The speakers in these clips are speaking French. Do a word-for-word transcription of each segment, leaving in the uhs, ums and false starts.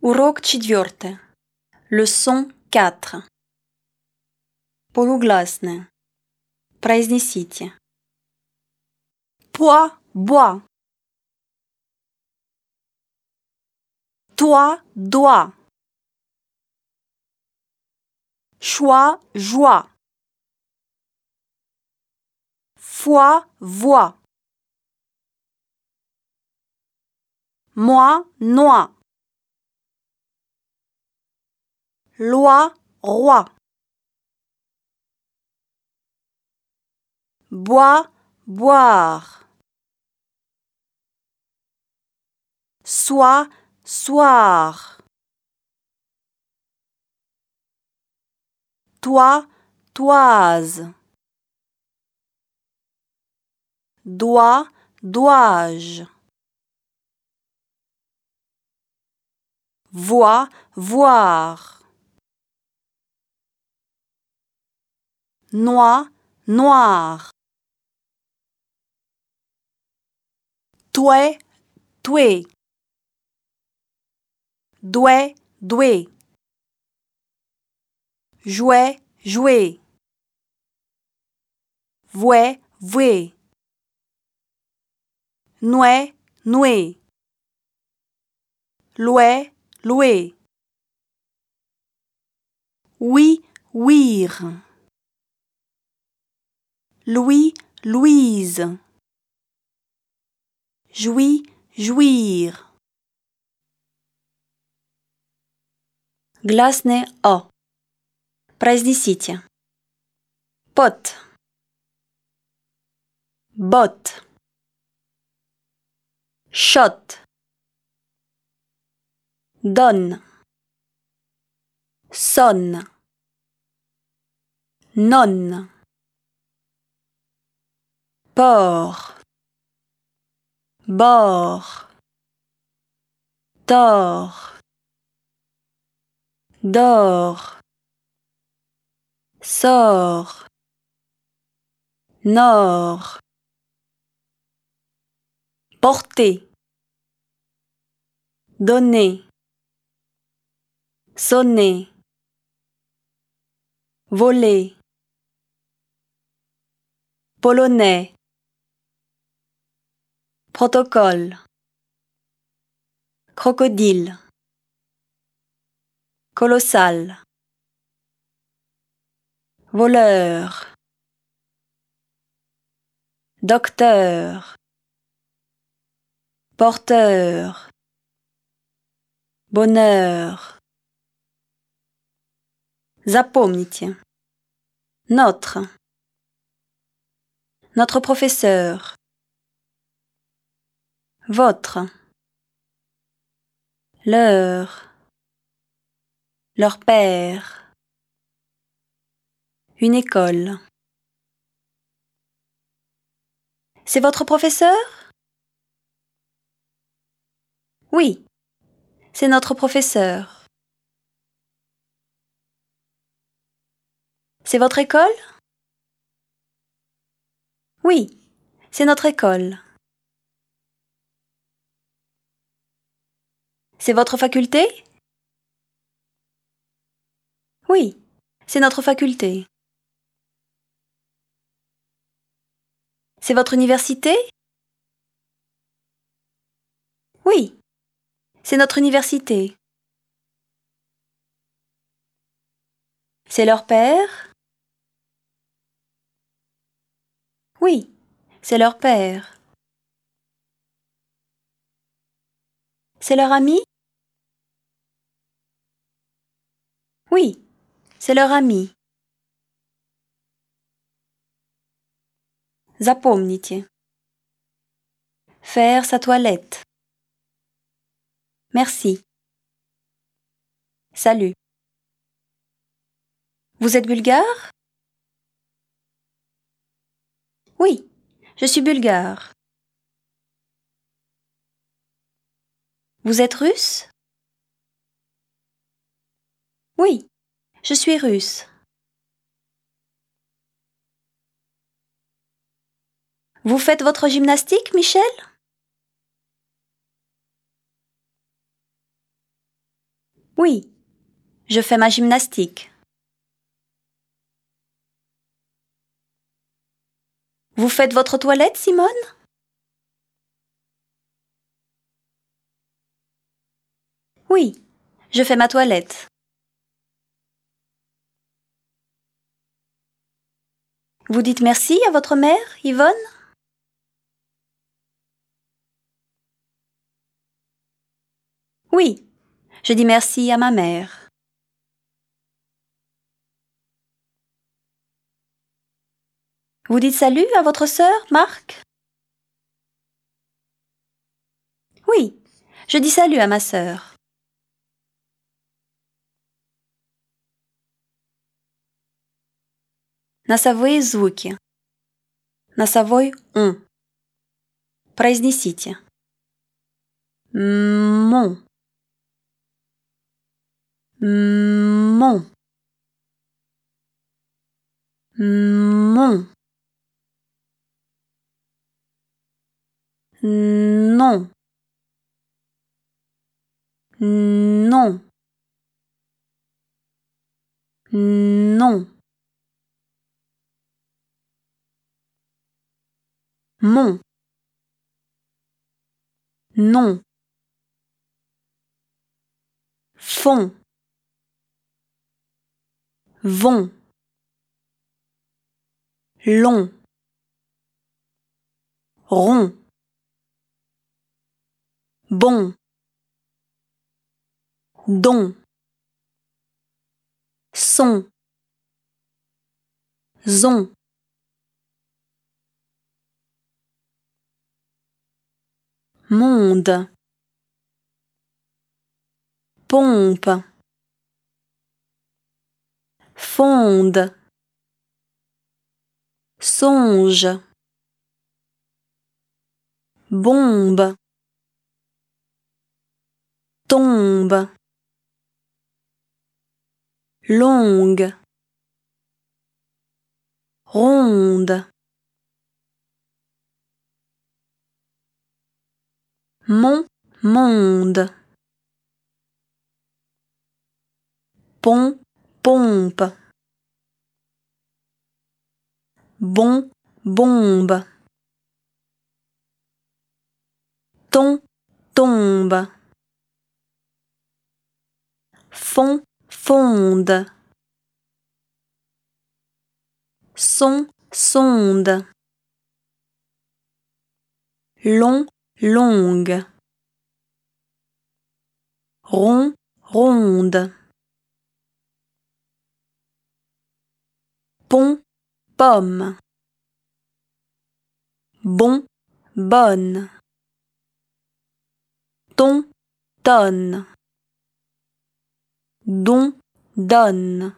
Урок четвертый. Leçon quatre. Полугласные. Произнесите. Poids, bois. Toi, dois. Choix, joie. Foi, voix. Moi, noix. Loi, roi. Bois, boire. Sois, soir. Toi, toise. Dois, dois-je. Vois, voir. Noix, noir. Toi, tuer. Douai, doué. Jouet, jouer. Vouet, vouer. Nouet, nouer. Louet, louer. Oui, ouïr. Louis, Louise. Jouis, jouir. Гласное «о». Произнесите. Пот. Бот. Шот. Donne. Sonne. Nonne. Port. Bord. Tort. D'or. Sort. Nord. Porter. Donner. Sonner. Voler. Polonais. Protocole. Crocodile. Colossal. Voleur. Docteur. Porteur. Bonheur. Запомните. Notre. Notre professeur. Votre. Leur. Leur père. Une école. C'est votre professeur? Oui, c'est notre professeur. C'est votre école? Oui, c'est notre école. C'est votre faculté? Oui, c'est notre faculté. C'est votre université? Oui, c'est notre université. C'est leur père? Oui, c'est leur père. C'est leur ami? Oui, c'est leur ami. Запомните. Faire sa toilette. Merci. Salut. Vous êtes bulgare? Oui, je suis bulgare. Vous êtes russe? Oui, je suis russe. Vous faites votre gymnastique, Michel? Oui, je fais ma gymnastique. Vous faites votre toilette, Simone? Oui, je fais ma toilette. Vous dites merci à votre mère, Yvonne? Oui, je dis merci à ma mère. Vous dites salut à votre sœur, Marc? Oui, je dis salut à ma sœur. Носовые звуки. Носовой «н». Произнесите. Mon. Mon. Mon. Non. Non. Non. Mon. Non. Fond. Vont. Long. Rond. Bon. Don. Son. Zon. Monde. Pompe. Fonde. Songe. Bombe. Tombe. Longue. Ronde. Mon monde. Pont, pompe. Bon, bombe. Ton, tombe. Fond, fonde. Son, sonde. Long, longue. Rond, ronde. Pont, pomme. Bon, bonne. Ton, tonne. Don, donne.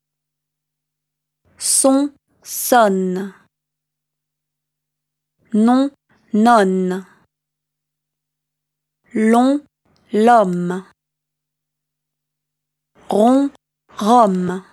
Son, sonne. Non, nonne. Long, l'homme. Rond, Rome.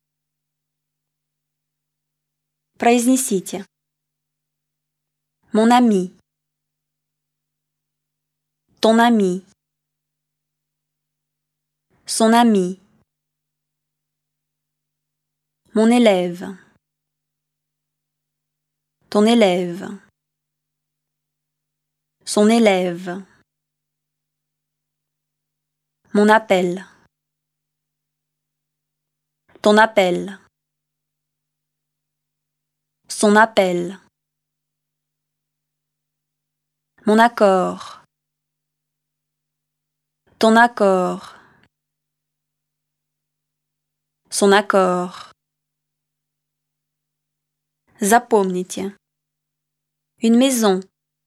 Произнесите. Mon ami. Ton ami. Son ami. Mon élève. Ton élève. Son élève. Mon appel. Ton appel. Son appel. Mon accord. Ton accord. Son accord. Запомните. Une maison.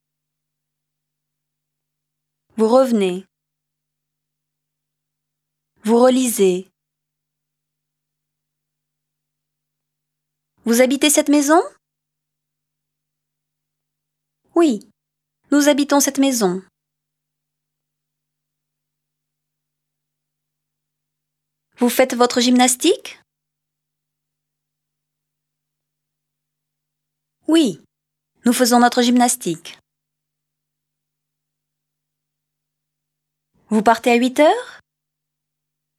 Vous revenez. Vous relisez. Vous habitez cette maison? Oui, nous habitons cette maison. Vous faites votre gymnastique? Oui, nous faisons notre gymnastique. Vous partez à huit heures?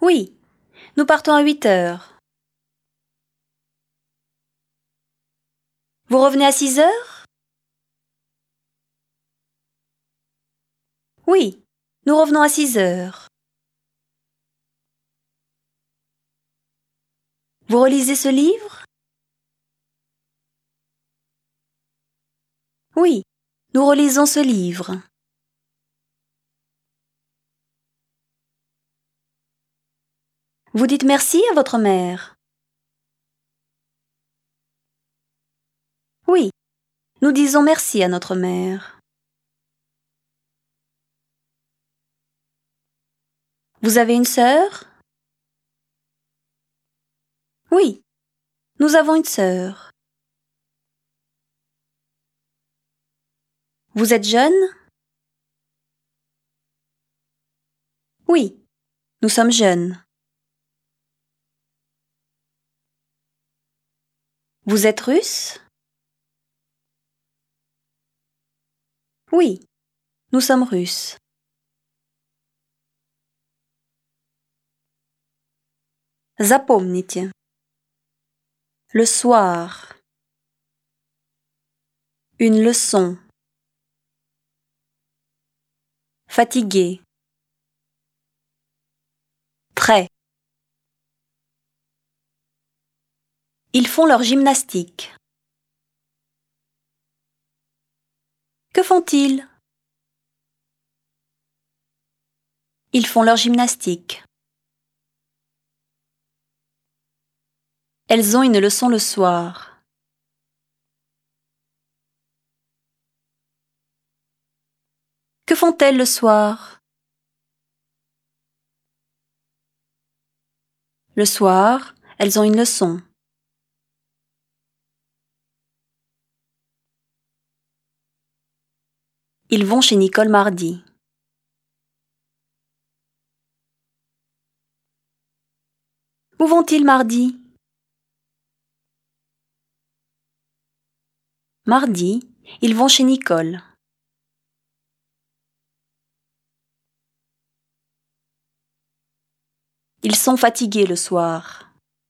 Oui, nous partons à huit heures. Vous revenez à six heures? Oui, nous revenons à six heures. Vous relisez ce livre? Oui, nous relisons ce livre. Vous dites merci à votre mère? Oui, nous disons merci à notre mère. Vous avez une sœur? Oui, nous avons une sœur. Vous êtes jeune? Oui, nous sommes jeunes. Vous êtes russe? Oui, nous sommes russes. Запомните. Le soir. Une leçon. Fatigué. Très. Ils font leur gymnastique. Que font-ils? Ils font leur gymnastique. Elles ont une leçon le soir. Que font-elles le soir? Le soir, elles ont une leçon. Ils vont chez Nicole mardi. Où vont-ils mardi? Mardi, ils vont chez Nicole. Ils sont fatigués le soir.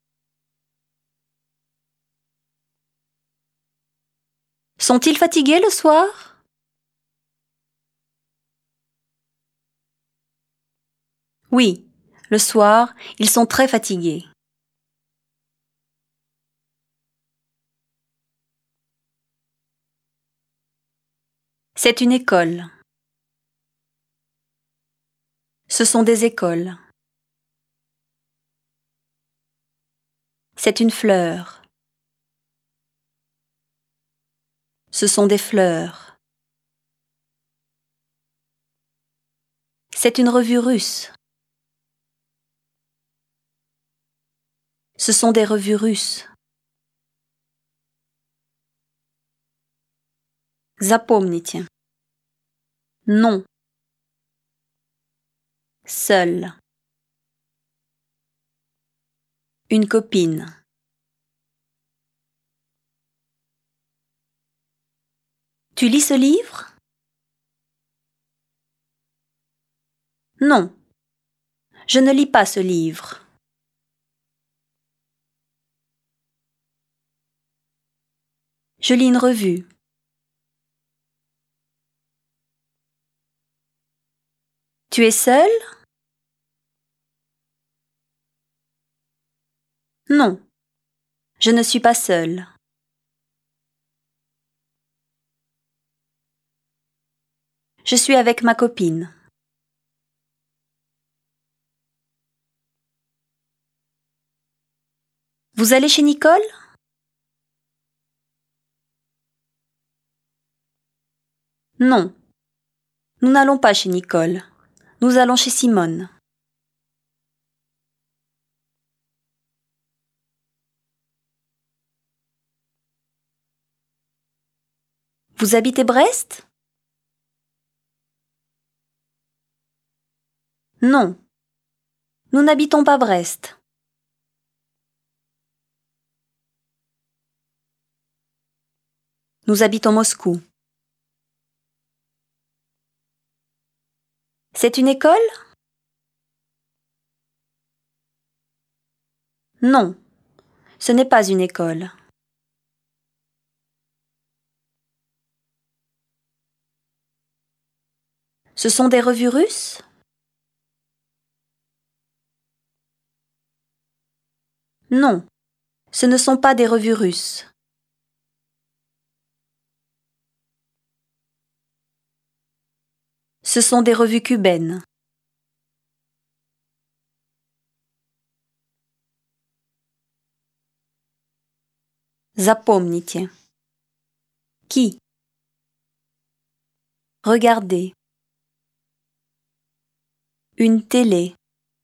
Sont-ils fatigués le soir? Oui, le soir, ils sont très fatigués. C'est une école. Ce sont des écoles. C'est une fleur. Ce sont des fleurs. C'est une revue russe. Ce sont des revues russes. Запомните. Non. Seul. Une copine. Tu lis ce livre? Non. Je ne lis pas ce livre. Je lis une revue. Tu es seul? Non. Je ne suis pas seule. Je suis avec ma copine. Vous allez chez Nicole? Non. Nous n'allons pas chez Nicole. Nous allons chez Simone. Vous habitez Brest? Non. Nous n'habitons pas Brest. Nous habitons Moscou. C'est une école? Non, ce n'est pas une école. Ce sont des revues russes? Non, ce ne sont pas des revues russes. Ce sont des revues cubaines. Запомните. Qui? Regardez. Une télé.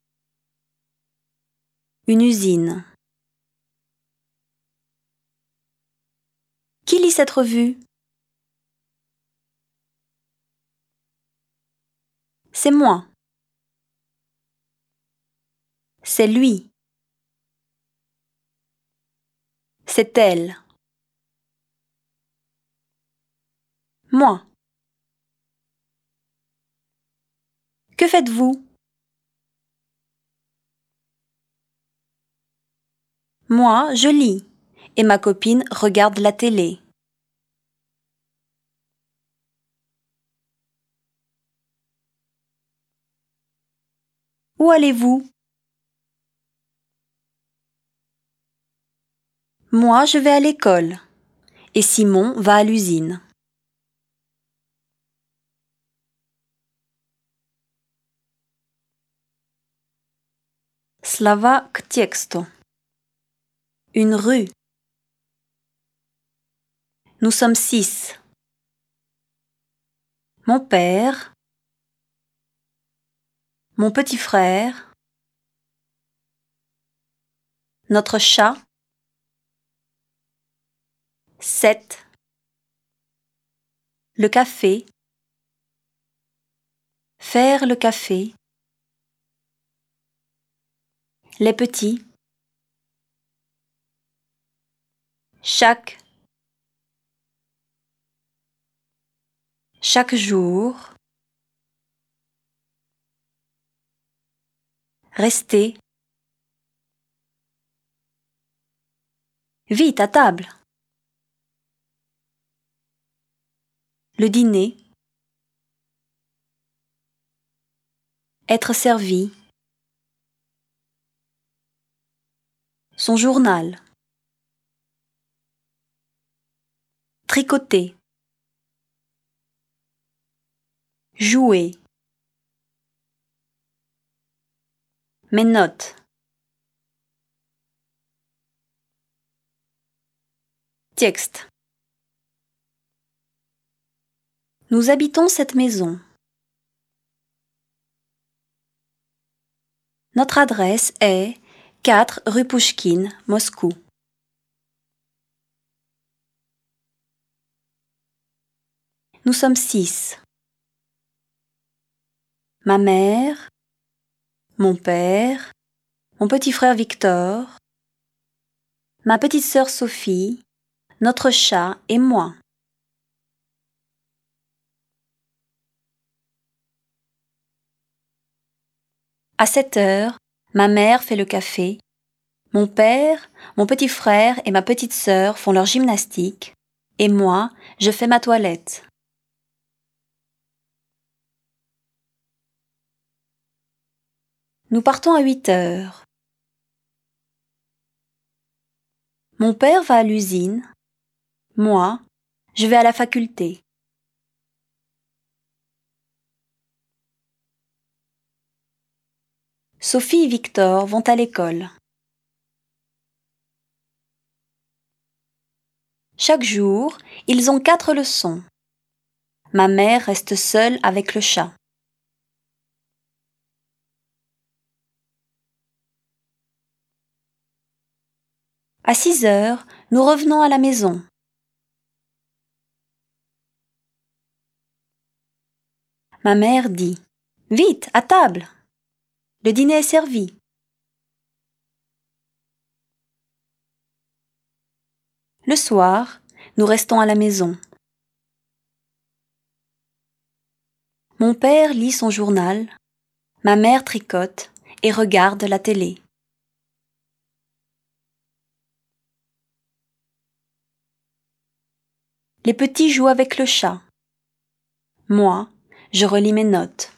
Une usine. Qui lit cette revue? C'est moi. C'est lui. C'est elle. Moi. Que faites-vous? Moi, je lis. Et ma copine regarde la télé. Où allez-vous? Moi, je vais à l'école. Et Simon va à l'usine. Slova k tekstu. Une rue. Nous sommes six. Mon père, mon petit frère, notre chat, sept, le café, faire le café, les petits, chaque, chaque jour, rester, vite à table, le dîner, être servi, son journal, tricoter, jouer, mes notes, texte. Nous habitons cette maison. Notre adresse est quatre rue Pouchkine, Moscou. Nous sommes six. Ma mère, mon père, mon petit frère Victor, ma petite sœur Sophie, notre chat et moi. À sept heures, ma mère fait le café, mon père, mon petit frère et ma petite sœur font leur gymnastique, et moi, je fais ma toilette. Nous partons à huit heures. Mon père va à l'usine, moi, je vais à la faculté. Sophie et Victor vont à l'école. Chaque jour, ils ont quatre leçons. Ma mère reste seule avec le chat. À six heures, nous revenons à la maison. Ma mère dit « Vite, à table ! Le dîner est servi !» Le soir, nous restons à la maison. Mon père lit son journal, ma mère tricote et regarde la télé. Les petits jouent avec le chat. Moi, je relis mes notes.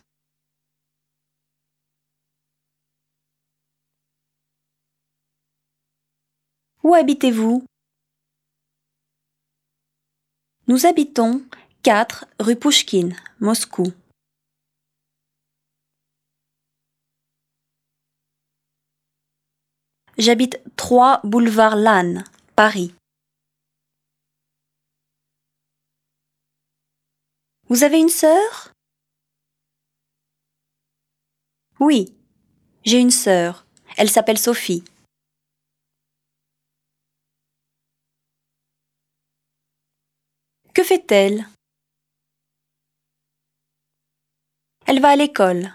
Où habitez-vous? Nous habitons quatre rue Pouchkine, Moscou. J'habite trois boulevard Lannes, Paris. Vous avez une sœur? Oui, j'ai une sœur. Elle s'appelle Sophie. Que fait-elle? Elle va à l'école.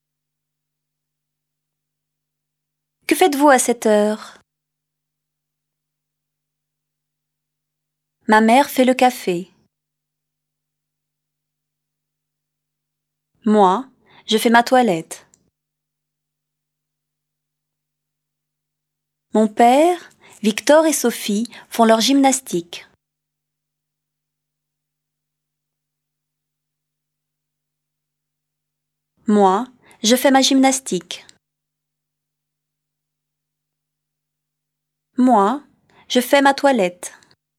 Que faites-vous à cette heure? Ma mère fait le café. Moi, je fais ma toilette. Mon père, Victor et Sophie font leur gymnastique. Moi, je fais ma gymnastique. Moi, je fais ma toilette.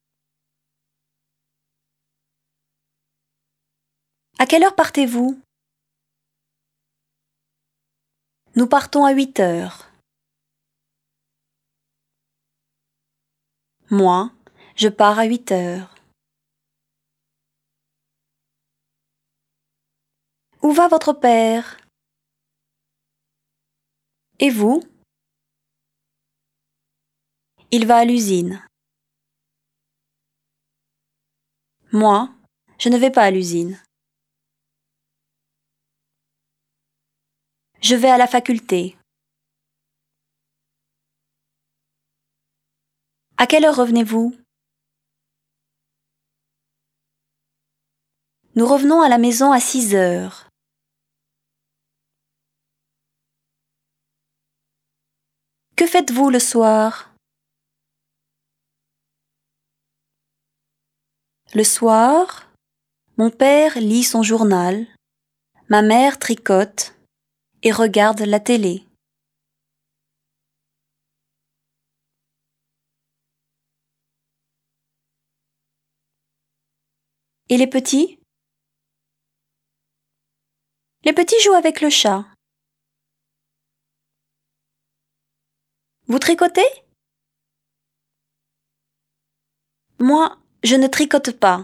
À quelle heure partez-vous? Nous partons à huit heures. Moi, je pars à huit heures. Où va votre père? Et vous? Il va à l'usine. Moi, je ne vais pas à l'usine. Je vais à la faculté. À quelle heure revenez-vous? Nous revenons à la maison à six heures. Que faites-vous le soir? Le soir, mon père lit son journal, ma mère tricote et regarde la télé. Et les petits? Les petits jouent avec le chat. Vous tricotez? Moi, je ne tricote pas.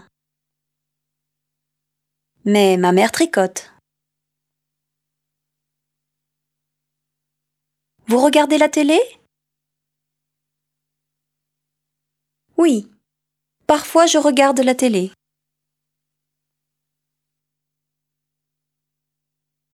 Mais ma mère tricote. Vous regardez la télé? Oui, parfois je regarde la télé.